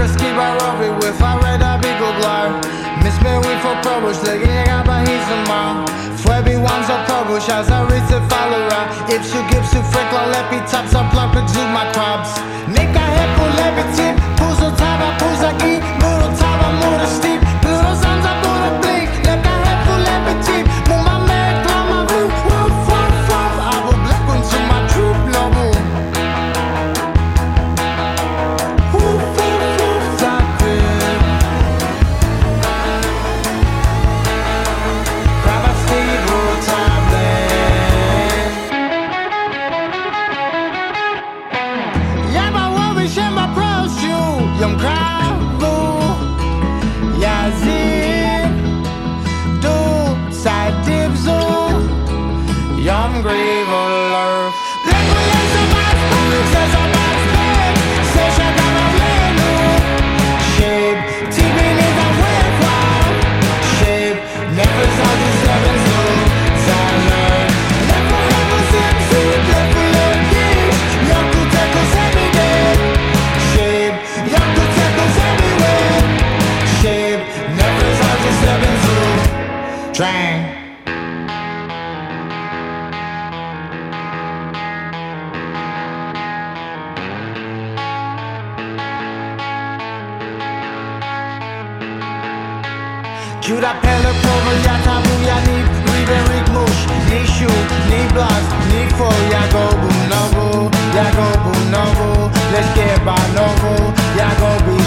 Kreski barowy, łyfa reda bigoblar. Myśmy łyfo probuś, legi nie gaba hizuma. Fwebi łam za probuś, a za ryce falura. Ipsu gipsu frekla lepi, tap za plak exuma crabs. Nika hepu lepi tip, puzo taba puzaki, muro taba muro steep. Puro zamza puro blik, leka hepu lepi tip. Mumba merik plama view, woof woof woof. Abu black unto my troop lobu. Woof woof woof, tapir. Grab a steed, roll tablet. Yaba wobi shemba prosciu, yom kravu. Yazid, do side dibzo, yom grave alert. Black williams of my spoon, says I'm my spin. Says I got a lenu. Shape, TV needs a wave wild. Shape, never saw this seven zoo. Zaler, never ever seen see. Never let geese. Young to tackles every day. Shape, young to tackles everywhere. Shape, never saw this seven zoo. Train. Juda Pelle Prover, ja tabu, ja niet, Riven, Rick Mush, niet shoe, niet blast, niet full, ja go boom, no boo, ja go boom, no boo, let's get by no boo, ja go be